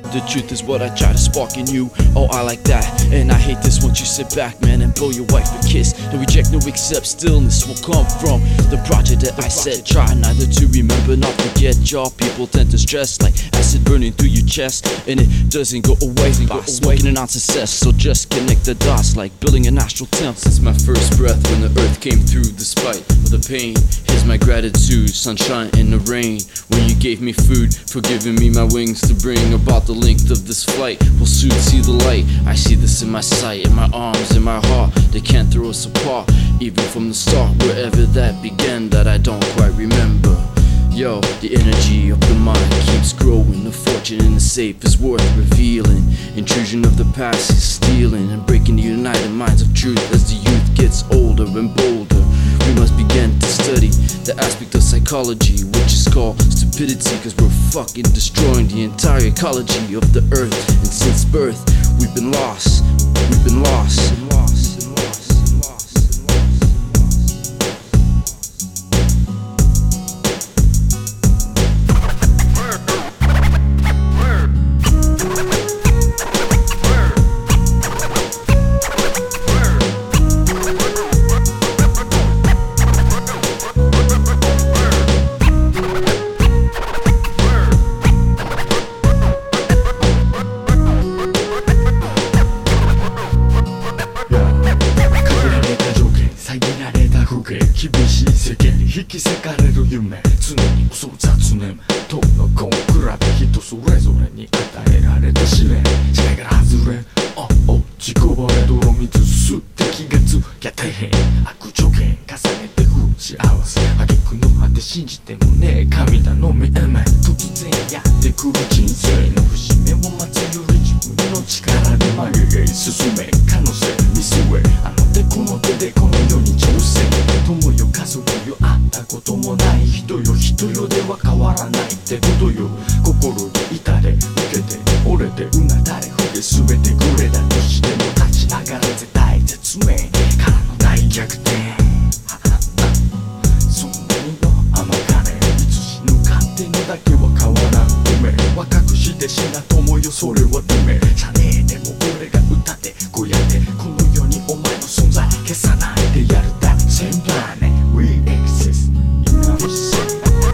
The truth is what I try to spark in you. Oh, I like that, and I hate this. Once you sit back, man, and blow your wife a kiss. No reject, no accept, stillness will come from the project that I said. Try neither to remember, not forget. Y'all people tend to stress like acid burning through your chest, and it doesn't go away by smoking an ounce of cess. So just connect the dots like building an astral temple. Since my first breath when the earth came through, despite of the pain, here's my gratitude, sunshine in the rain. When you gave me food, for giving me my wings to bring about the length of this flight. We'll soon see the light. I see this in my sight, in my arms, in my heart. They can't throw us apart, even from the start, wherever that began, that I don't quite remember. Yo, the energy of the mind keeps growing. The fortune in the safe is worth revealing. Intrusion of the past is stealing and breaking the united minds of truth. As the youth gets older and bolder, we must begin to study the aspect of psychology, which is called stupidity, cause we're fucking destroying the entire ecology of the earth. And since birth, we've been lost, we've been lost. 厳しい世間に引き裂かれる夢、常に嘘雑念との根比べ、人それぞれに与えられた試練、違いから外れ自己バレ泥水吸って気がつきゃ大変、悪条件重ねて不幸せ、挙句の果て信じてもねえ神だの見えない、突然やってくる人生の節目を待つより自分の力で前へ進め、可能性見据え、あの手この手でこの世に挑戦、友よ家族よ会ったこともない人よ、人よでは変わらないってことよ、心に痛で受けて折れてうなだれふげ全てグレだとしても立ち上がら絶対絶命からの大逆転、そんなにも甘かね、いつ死ぬかってのだけは変わらん夢、若くして死な友よそれは夢、じゃねえでも俺が歌ってこうやってこの世にお前の存在消さないでやるだ、Same planet we exist in our city。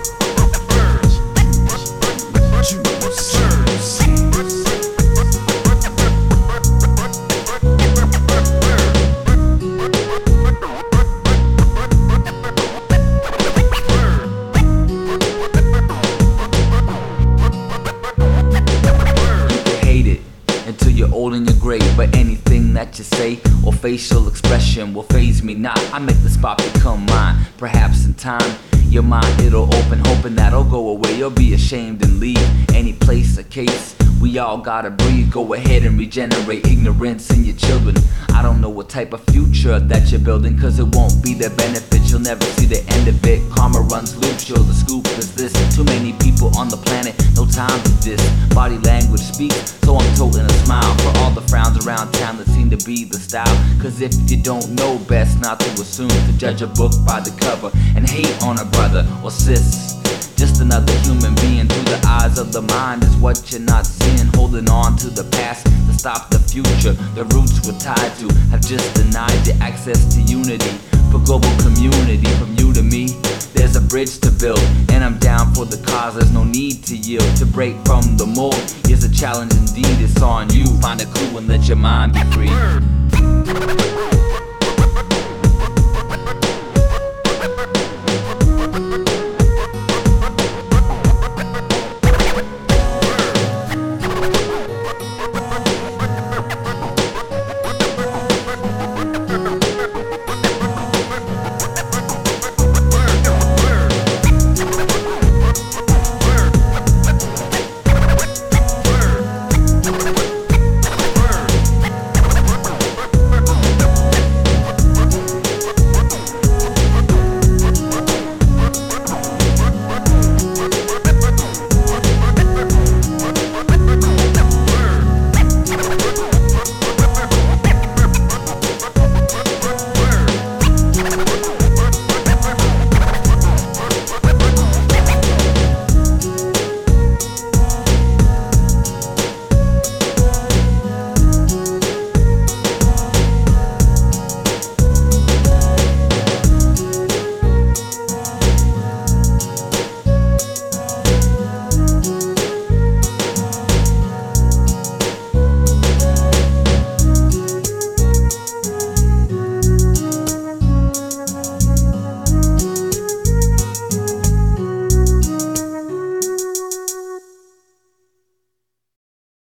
You're old in your grave, but anything that you say or facial expression will faze me not. I make the spot become mine. Perhaps in time, your mind it'll open, hoping that'll go away. You'll be ashamed and leave any place or case. We all gotta breathe. Go ahead and regenerate ignorance in your children. I don't know what type of future that you're building, cause it won't be their benefit. You'll never see the end of it. Karma runs loose, yo, the scoop is this. Too many people on the planet, no time for this. Body language speaks, so I'm toting a smile for all the frowns around town that seem to be the style. Cause if you don't know, best not to assume to judge a book by the cover and hate on a brother or sis. Just another human being through the eyes of the mind is what you're not seeing. Holding on to the past to stop the future. The roots we're tied to have just denied you access to unity. For global community, from you to me, there's a bridge to build, and I'm down for the cause. There's no need to yield. To break from the mold is a challenge indeed. It's on you. Find a clue and let your mind be free.